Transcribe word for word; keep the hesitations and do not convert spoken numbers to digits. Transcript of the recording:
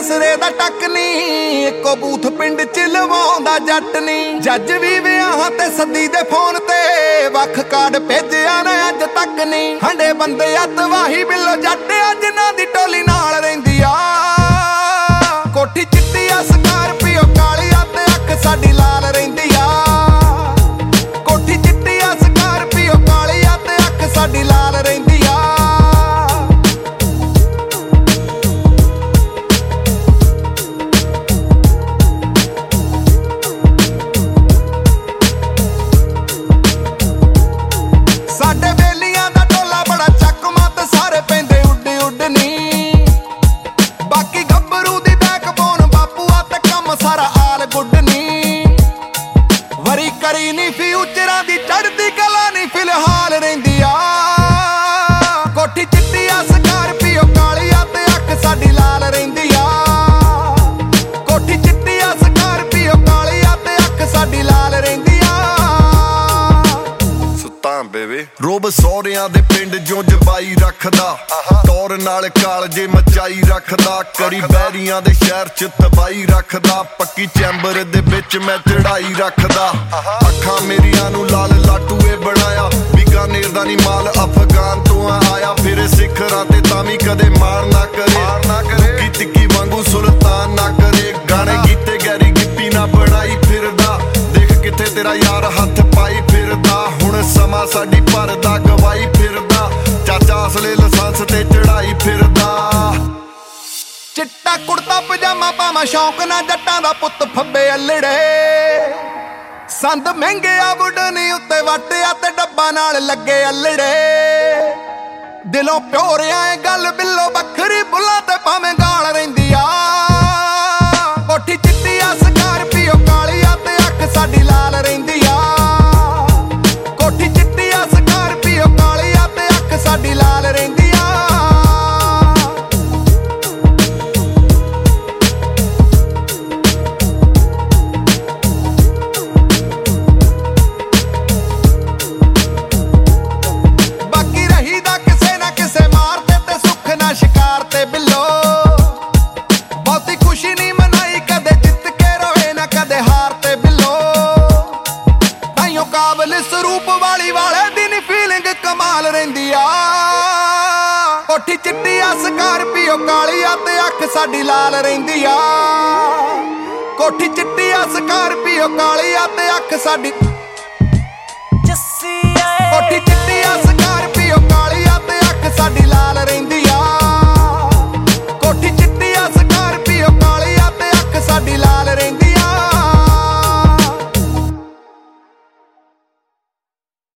ਆਸਰੇ ਦਾ ਟੱਕ ਨੀ, ਇੱਕੋ ਬੂਥ ਪਿੰਡ ਚ ਲਵਾਉਂਦਾ ਜੱਟ ਨੀ। ਜੱਜ ਵੀ ਵਿਆਹਾਂ ਤੇ ਸੱਦੀ ਦੇ ਫੋਨ ਤੇ, ਵੱਖ ਕਾਰਡ ਭੇਜਿਆ ਨਾ ਅੱਜ ਤੱਕ ਨੀ। ਹੰਡੇ ਬੰਦੇ ਅਤਵਾਹੀ ਬਿੱਲੋ ਜੱਟ ਜਿਨ੍ਹਾਂ ਦੀ ਟੋਲੀ ਨਾਲ ਰਹਿੰਦੀ ਆ। ਕੋਠੀ ਚਿੱਟੀ ਆ ਸਕਾਰਪੀਓ ਕਾਲੀ ਆ ਤੇ ਅੱਖ ਸਾਡੀ ਲਾਲ ਰਹਿੰਦੀ ਆ। ਕੋਠੀ ਚਿੱਟੀ ਆ ਸਕਾਰਪੀਓ ਕਾਲੀ ਆ ਤੇ ਅੱਖ ਸਾਡੀ ਲਾਲ ਰਹਿੰਦੀ ਆ। ਸਾਡੇ ਬੇਲੀਆਂ ਦਾ ਟੋਲਾ ਬੜਾ ਚੱਕਮਾ ਤੇ ਸਾਰੇ ਪੈਂਦੇ ਉੱਡ ਉੱਡ ਨੀ। ਬਾਕੀ ਗੱਭਰੂ ਦੀ ਬੈਕਬੋਨ ਬਾਪੂ ਆ ਤੇ ਕੰਮ ਸਾਰਾ ਆਲ ਗੁੱਡ ਨੀ। ਵਰੀ ਕਰੀ ਨੀ ਫਿਊਚਰਾਂ ਦੀ ਚੜ੍ਹਦੀ ਕਲਾ ਨੀ ਫਿਲਹਾਲ ਰਹਿੰਦੀ ਆ। ਕੋਠੀ ਚਿੱਟੀ ਆ ਸਕਾਰਪੀਓ ਕਾਲੀ ਆ ਤੇ ਅੱਖ ਸਾਡੀ ਲਾਲ ਰਹਿੰਦੀ ਆ। ਕੋਠੀ ਚਿੱਟੀ ਆ ਸਕਾਰਪੀਓ ਕਾਲੀ ਆ ਤੇ ਅੱਖ ਸਾਡੀ ਲਾਲ ਰਹਿੰਦੀ ਆ। ਰੋਬ ਸਹੁਰਿਆਂ ਦੇ ਪਿੰਡ ਜੋ ਜਬਾਈ ਰੱਖਦਾ, ਟੌਰ ਨਾਲ ਕਾਲਜੇ ਮਚਾਈ ਰੱਖਦਾ। ਕਰੀ ਬੈਰੀਆਂ ਦੇ ਸ਼ਹਿਰ ਚ ਤਬਾਈ ਰੱਖਦਾ, ਪੱਕੀ ਚੈਂਬਰ ਦੇ ਵਿੱਚ ਮੈਂ ਚੜਾਈ ਰੱਖਦਾ। ਅੱਖਾਂ ਮੇਰੀਆਂ ਨੂੰ ਲਾਲ ਲਾਟੂਏ ਬਣਾਇਆ, ਬੀਕਾਨੇਰ ਦਾ ਨੀ ਮਾਲ ਅਫਗਾਨ ਤੋਂ ਆਇਆ। ਫਿਰ ਸਿਖਰਾਂ ਤੇ ਤਾਂ ਵੀ ਕਦੇ ਮਾਰ ਨਾ ਕਰੇ, ਕੀ ਟਿੱਕੀ ਵਾਂਗੂ ਸੁਲਤਾਨ ਨਾ ਕਰੇ। ਗਾਣੇ ਗੀਤੇ ਗੈਰੀ ਗਿੱਪੀ ਨਾ ਬਣਾਈ ਫਿਰਦਾ, ਦੇਖ ਕਿੱਥੇ ਤੇਰਾ ਯਾਰ ਹੱਥ ਪਾਈ ਫਿਰਦਾ। ਹੁਣ ਸਮਾਂ ਸਾਡੀ ਭਰਦਾ ਗਵਾਈ ਫਿਰਦਾ, ਚਾਚਾ ਅਸਲੇ ਲਾਇਸੈਂਸ ਤੇ ਚੜਾਈ ਫਿਰਦਾ। ਚਿੱਟਾ ਕੁੜਤਾ ਪਜਾਮਾ ਪਾਵਾਂ ਸ਼ੌਂਕ ਨਾ ਜੱਟਾਂ ਦਾ ਪੁੱਤ ਫੱਬੇ ਅਲੜੇ। ਸੰਦ ਮਹਿੰਗੇ ਆ ਵੁਡਨੀ ਉੱਤੇ ਵਾਟਿਆ ਤੇ ਡੱਬਾ ਨਾਲ ਲੱਗੇ ਅਲੜੇ। ਦਿਲੋਂ ਪਿਓਰਿਆ ਏ ਗੱਲ ਬਿੱਲੋ ਵੱਖਰੀ, ਬੁੱਲਾਂ ਤੇ ਭਾਵੇਂ ਗਾਲ ਰਹਿੰਦੀ ਆ। ਕੋਠੀ ਚਿੱਟੀ ਆ ਸਕਾਰਪੀਓ ਕਾਲੀ ਆ ਤੇ ਅੱਖ ਸਾਡੀ ਲਾਲ ਰਹਿੰਦੀ ਆ। ਕੋਠੀ ਚਿੱਟੀ ਆ ਸਕਾਰਪੀਓ ਕਾਲੀ ਆ ਤੇ ਅੱਖ ਸਾਡੀ ਲਾਲ ਰਹਿੰਦੀ ਆ। ਬਾਕੀ ਰਹੀਦਾ ਕਿਸੇ ਨਾ ਕਿਸੇ ਮਾਰ ਤੇ ਤੇ ਸੁੱਖ ਨਾ ਸ਼ਿਕਾਰ ਤੇ ਬਿੱਲੋ। ਬਹੁਤੀ ਖੁਸ਼ੀ ਨਹੀਂ ਮਨਾਈ ਕਦੇ ਜਿੱਤ ਕੇ ਰੋਏ ਨਾ ਕਦੇ ਹਾਰ ਤੇ ਬਿੱਲੋ। ਤਾਈਓ ਕਾਬਲ ਸਰੂਪ ਵਾਲੀ ਵਾਲੇ ਦੀ ਨੀ ਫੀਲਿੰਗ ਕਮਾਲ ਰਹਿੰਦੀ ਆ। ਕੋਠੀ ਚਿੱਟੀ ਆ ਸਕਾਰਪੀਓ ਕਾਲੀ ਆ ਤੇ ਅੱਖ ਸਾਡੀ ਲਾਲ ਰਹਿੰਦੀ ਆ। ਕੋਠੀ ਚਿੱਟੀ ਆ ਸਕਾਰਪੀਓ ਕਾਲੀ ਆ ਤੇ ਅੱਖ ਸਾਡੀ